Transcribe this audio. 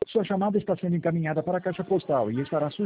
Sua chamada está sendo encaminhada para a caixa postal e estará